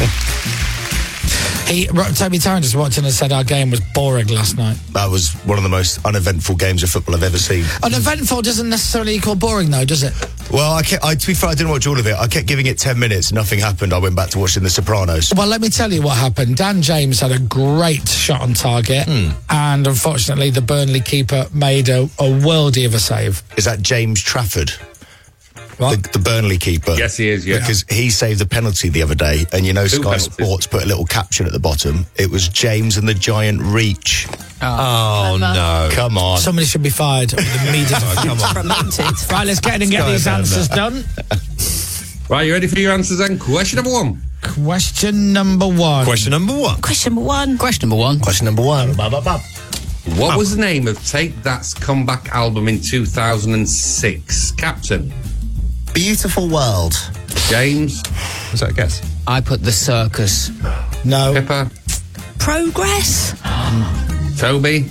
Toby Tarrant just watching and said our game was boring last night. That was one of the most uneventful games of football I've ever seen. Uneventful doesn't necessarily equal boring, though, does it? Well, to be fair, I didn't watch all of it. I kept giving it 10 minutes, nothing happened. I went back to watching The Sopranos. Well, let me tell you what happened. Dan James had a great shot on target, and unfortunately, the Burnley keeper made a worldie of a save. Is that James Trafford? The Burnley keeper. Yes, he is, yeah. Because he saved the penalty the other day, and you know Sky Sports put a little caption at the bottom. It was James and the Giant Reach. Oh, no. Come on. Somebody should be fired. Come on. Right, let's get in and get these answers done. Right, you ready for your answers then? Question number one. Question number one. Question number one. Question number one. Question number one. What was the name of Take That's comeback album in 2006? Captain. Beautiful World. James. Was that a guess? I put The Circus. No. Pippa. Progress. Toby.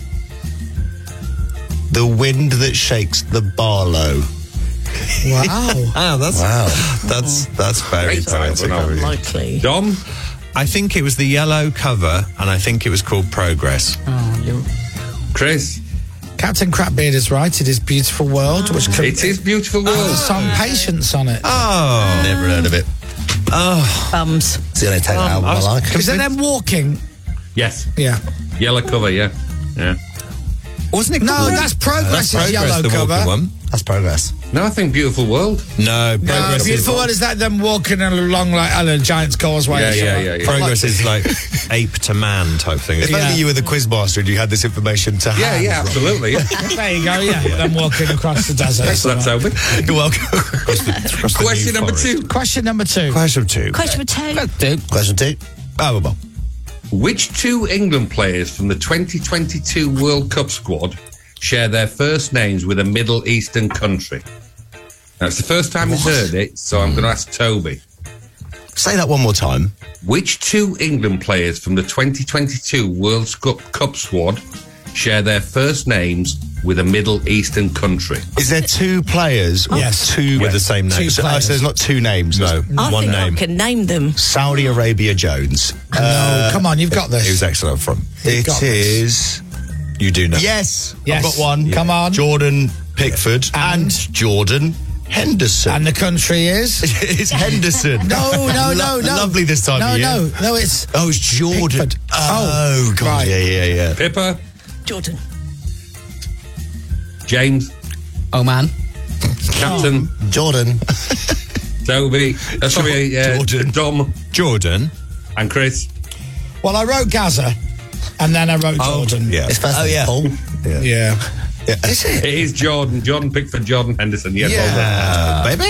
The Wind That Shakes the Barlow. Wow. That's very poetic. Unlikely. Dom. I think it was the yellow cover, and I think it was called Progress. Chris. Captain Crapbeard is right. It is Beautiful World. It is Beautiful World. The song Patience on it. Oh. Never heard of it. Oh. Bums. It's the only Take That album I like. Is it them walking? Yes. Yeah. Yellow cover, yeah. Wasn't it? No, that's Progress. That's is Progress, yellow the cover. walking one. That's Progress. No, I think Beautiful World. No, Progress Beautiful World is that them walking along like a Giant's Causeway. Yeah. Progress is like ape to man type thing. If only you were the quizmaster and you had this information to hand. Yeah, absolutely. Yeah. There you go, yeah. Them walking across the desert. That's Toby. You're welcome. Question number two. Question number two. Question two. Question two. Question two. Well. Which two England players from the 2022 World Cup squad share their first names with a Middle Eastern country? Now, it's the first time he's heard it, so I'm going to ask Toby. Say that one more time. Which two England players from the 2022 World Cup squad share their first names with a Middle Eastern country? Is there two players? Yes. With the same name. So there's not two names. No, I one think name. I can name them. Saudi Arabia Jones. No, come on, you've got this. He was excellent up front. You've got It is. You do know. Yes. Yes. I've got one. Yeah. Come on. Jordan Pickford and Jordan Henderson. And the country is? It's Henderson. No. Lovely this time of year. No, it's... Oh, it's Jordan. Pickford. Oh, God. Right. Yeah. Pippa. Jordan. James. Oman. Captain. Jordan. Toby. Jordan. Dom. Jordan. And Chris. Well, I wrote Gaza, and then I wrote Jordan. Yeah. It's first name Paul. Yeah. Is it? It is Jordan. Jordan Pickford, Jordan Henderson. Yes, well done.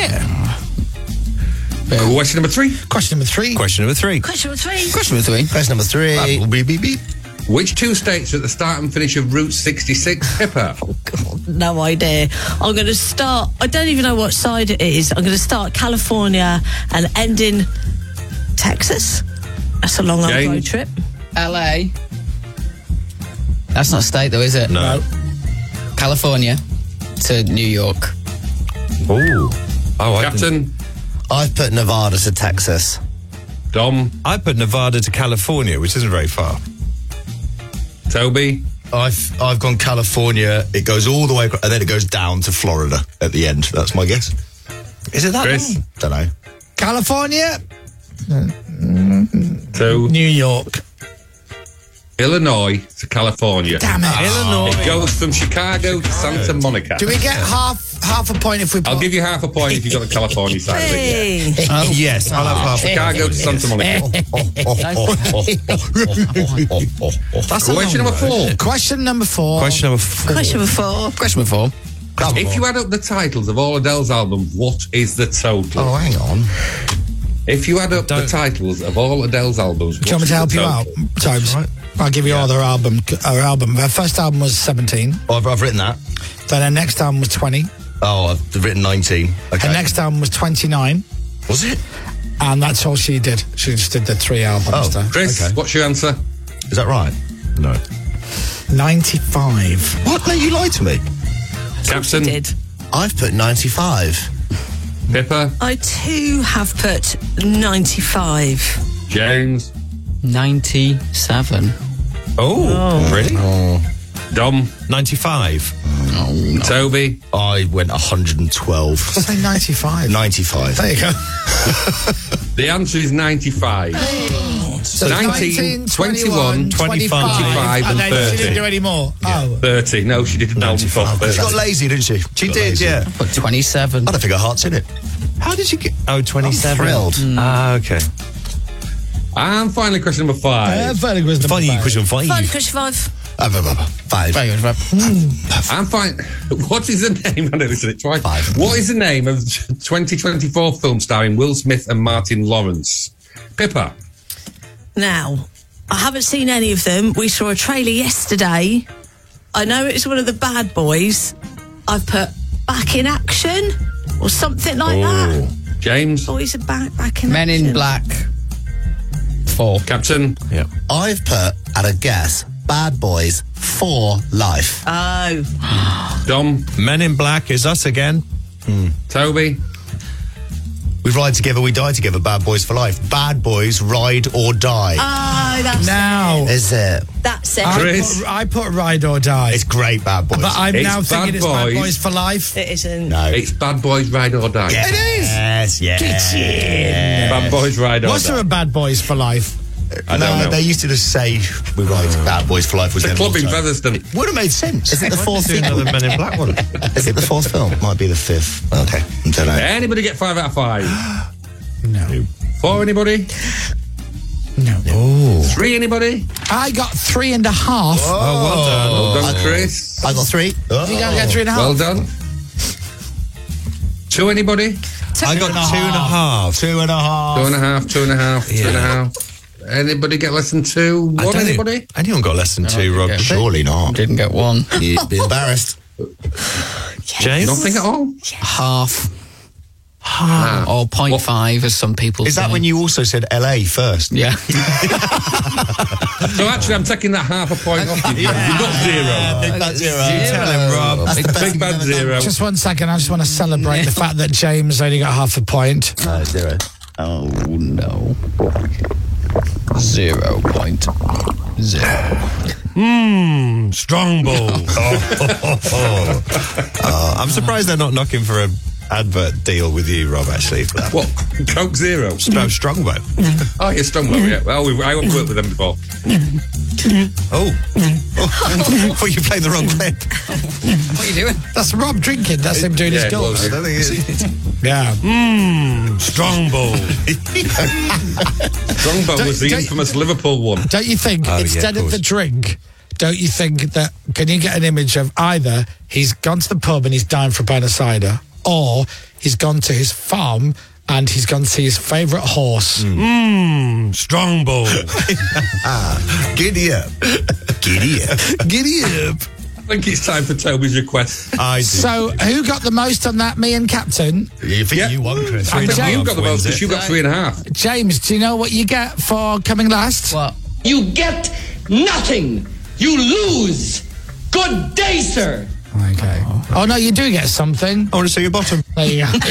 Baby. Question number three. Question number three. Question number three. Question number three. Question number three. Question number three. Which two states are at the start and finish of Route 66? Pippa. Oh, God, no idea. I'm going to start... I don't even know what side it is. I'm going to start California and end in Texas. That's a long old road trip. LA. That's not a state, though, is it? No. California to New York. Oh, Captain. I've put Nevada to Texas. Dom. I put Nevada to California, which isn't very far. Toby. I've gone California. It goes all the way across, and then it goes down to Florida at the end. That's my guess. Is it that Chris? long? Don't know. California. To New York. Illinois to California. Damn it. Illinois. It goes from Chicago to Santa Monica. Do we get half a point if we put... I'll give you half a point if you got the California side of it. Yeah. Yes, I'll have half. Chicago to Santa Monica. That's Question number four. Question number four. Question number four. Question number four. Question number four. If you add up the titles of all Adele's albums, what is the total? Oh, hang on. If you add up the titles of all Adele's albums... Do you want me to help you out, Tobes? Right. I'll give you all their album. Her first album was 17. Oh, I've written that. Then her next album was 20. Oh, I've written 19. Okay. Her next album was 29. Was it? And that's all she did. She just did the 3 albums. Oh, Chris, what's your answer? Is that right? No. 95. What? No, you lied to me. Captain? Did. I've put 95. Pippa? I too have put 95. James? 97. Oh, really? Oh. Dom? 95. Oh, no. Toby? I went 112. Say 95. 95. There you go. The answer is 95. So 19, 21, 25 and then 30. She didn't do any more. Oh. 30. No, she didn't. 95. She got lazy, didn't she? She did, yeah. I put 27. I don't think her heart's in it. How did you get... Oh, 27. I'm thrilled. Ah, okay. And finally, question number 5. Funny question 5. Fine, question 5. 5. I'm fine. What is the name? I nearly said it twice. 5. What is the name of the 2024 film starring Will Smith and Martin Lawrence? Pippa. Now, I haven't seen any of them. We saw a trailer yesterday. I know it's one of the bad boys. I've put Back in Action or something like that. James. Boys are back in Men action. in Black 4. Captain. Yeah. I've put, at a guess, Bad Boys for Life. Oh. Dom. Men in Black is us again. Toby. We ride together, we die together, Bad Boys for Life. Bad Boys Ride or Die. Oh, that's Now. Is it? That's it. Chris. I put Ride or Die. It's great, Bad Boys. But I'm It's now thinking Bad it's Bad Boys. Boys for Life. It isn't. No. It's Bad Boys Ride or Die. Yes. It is. Yes, yes. Bad Boys Ride or Was Die. there a Bad Boys for Life? I don't know. They used to just say we ride Bad Boys for Life. Was It's a their club in motto. Featherstone. It would have made sense. Is it the fourth Do film? another Men in Black one. Is it the fourth film? Might be the fifth. Okay, I don't know. Anybody get 5 out of 5? No. 4 anybody? No. Oh. 3 anybody? I got 3.5. Oh, well done. Well done, Chris. I got 3. You gotta get 3.5. Well done. 2 anybody? I got 2.5. 2.5. 2.5. 2.5. Anybody get less than 2? 1 anybody? Anyone got less than 2, Rob? Surely not. Didn't get 1. You'd be embarrassed. James? Nothing at all? Half. Ah. Or 0.5, as some people Is say. that when you also said LA first? Yeah. So actually, I'm taking that half a point off you. You've got 0. Big bad 0. You tell him, Rob. That's the best Big thing bad I've ever 0. Just 1 second. I just want to celebrate the fact that James only got half a point. done. 0. Oh, no. 0.0. Strongbow. I'm surprised they're not knocking for a advert deal with you, Rob, actually, for that. What? Coke Zero? Strongbow. Oh, yeah, Strongbow, yeah. Well, I haven't worked with them before. Oh. Well, you played the wrong clip. What are you doing? That's Rob drinking. That's him doing his it goal. was. I don't think it's... Yeah. Strongbow. Strongbow was the Don't- infamous Liverpool one. Don't you think, Oh, yeah, instead of of the course. drink, don't you think that, can you get an image of either he's gone to the pub and he's dined for a pint of cider, or he's gone to his farm and he's gone to see his favourite horse? Strongbow. Giddy up. Giddy up. Giddy up. I think it's time for Toby's request. I do. So, who got the most on that, me and Captain? You think you won, Chris? I think 3.5 you've got the most wins because it. you got 3.5. James, do you know what you get for coming last? What? You get nothing. You lose. Good day, sir. Okay. Oh, no, you do get something. I want to see your bottom. There you go.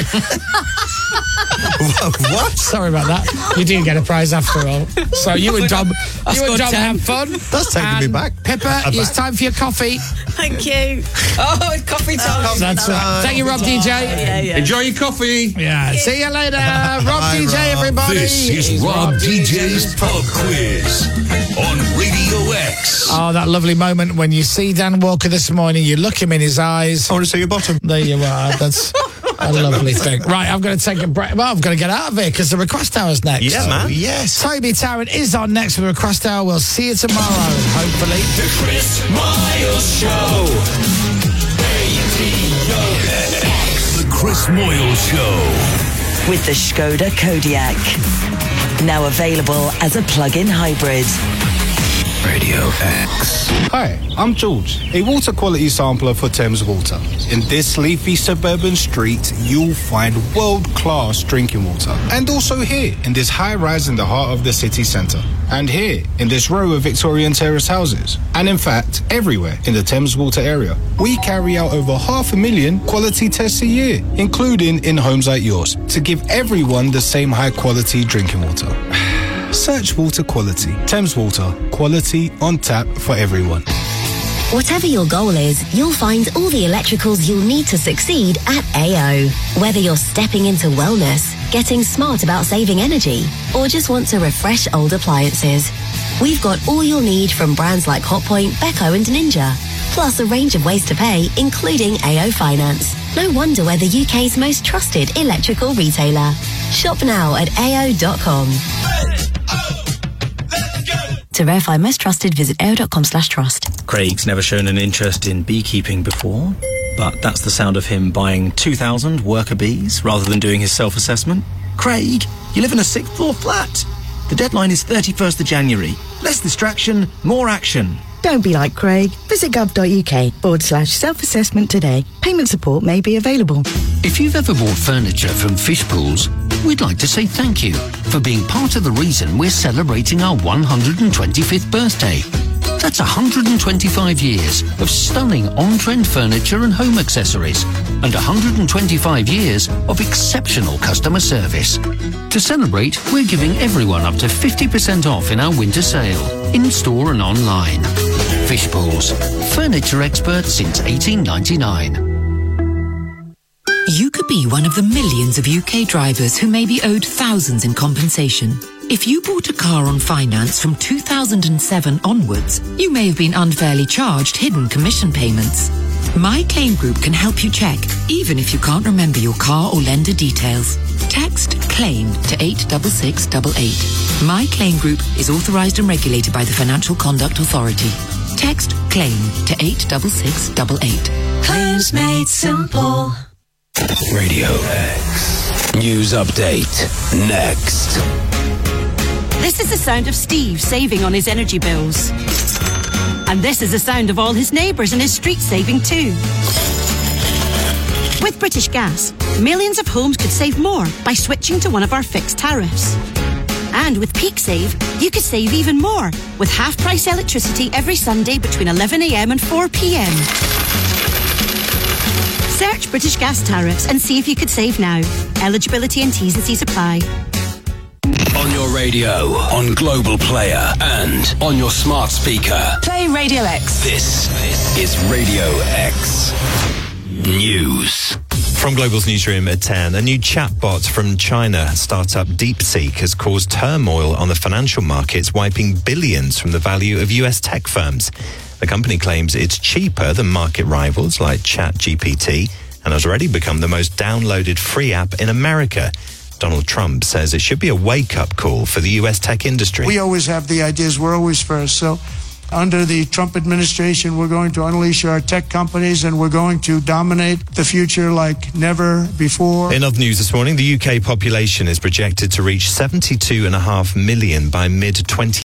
What? Sorry about that. You do get a prize after all. So you and Dom good have fun. That's taking me And back. Pippa, it's time for your coffee. Thank you. Oh, it's coffee time. That's right. Thank you, Rob DJ. Yeah. Enjoy your coffee. Yeah. See you later. Rob DJ, everybody. This is Rob DJ's Pub Quiz on Radio X. Oh, that lovely moment when you see Dan Walker this morning, you look him in his eyes. I want to see your bottom. There you are. That's a lovely thing. Right, I'm going to take a break. Well, I've got to get out of here because the request hour's next. Yeah, man. Yes. Toby Tarrant is on next with the request hour. We'll see you tomorrow, hopefully. The Chris Miles Show. Radio X. The Chris Moyle Show. with the Škoda Kodiaq. Now available as a plug-in hybrid. Radio X. Hi, I'm George, a water quality sampler for Thames Water. In this leafy suburban street, you'll find world-class drinking water. And also here, in this high-rise in the heart of the city centre. And here, in this row of Victorian terrace houses. And in fact, everywhere in the Thames Water area. We carry out over 500,000 quality tests a year, including in homes like yours, to give everyone the same high-quality drinking water. Search water quality. Thames Water. Quality on tap for everyone. Whatever your goal is, you'll find all the electricals you'll need to succeed at AO. Whether you're stepping into wellness, getting smart about saving energy, or just want to refresh old appliances, we've got all you'll need from brands like Hotpoint, Beko and Ninja. Plus a range of ways to pay, including AO Finance. No wonder we're the UK's most trusted electrical retailer. Shop now at AO.com. To verify most trusted, visit ao.com/trust. Craig's never shown an interest in beekeeping before, but that's the sound of him buying 2,000 worker bees rather than doing his self-assessment. Craig, you live in a 6th floor flat. The deadline is 31st of January. Less distraction, more action. Don't be like Craig. Visit gov.uk/self-assessment today. Payment support may be available. If you've ever bought furniture from Fish Pools, we'd like to say thank you for being part of the reason we're celebrating our 125th birthday. That's 125 years of stunning on-trend furniture and home accessories, and 125 years of exceptional customer service. To celebrate, we're giving everyone up to 50% off in our winter sale, in-store and online. Fish Pools, furniture experts since 1899. You could be one of the millions of UK drivers who may be owed thousands in compensation. If you bought a car on finance from 2007 onwards, you may have been unfairly charged hidden commission payments. My Claim Group can help you check, even if you can't remember your car or lender details. Text CLAIM to 86688. My Claim Group is authorised and regulated by the Financial Conduct Authority. Text CLAIM to 86688. Claims made simple. Radio X. News update. Next. This is the sound of Steve saving on his energy bills. And this is the sound of all his neighbours in his street saving too. With British Gas, millions of homes could save more by switching to one of our fixed tariffs. And with Peak Save, you could save even more with half-price electricity every Sunday between 11 a.m. and 4 p.m. Search British Gas tariffs and see if you could save now. Eligibility and T's and C's apply. On your radio, on Global Player, and on your smart speaker. Play Radio X. This is Radio X News. From Global's newsroom at 10, a new chatbot from China startup DeepSeek has caused turmoil on the financial markets, wiping billions from the value of US tech firms. The company claims it's cheaper than market rivals like ChatGPT and has already become the most downloaded free app in America. Donald Trump says it should be a wake-up call for the US tech industry. We always have the ideas. We're always first. So under the Trump administration, we're going to unleash our tech companies and we're going to dominate the future like never before. In other news this morning, the UK population is projected to reach 72.5 million by mid-20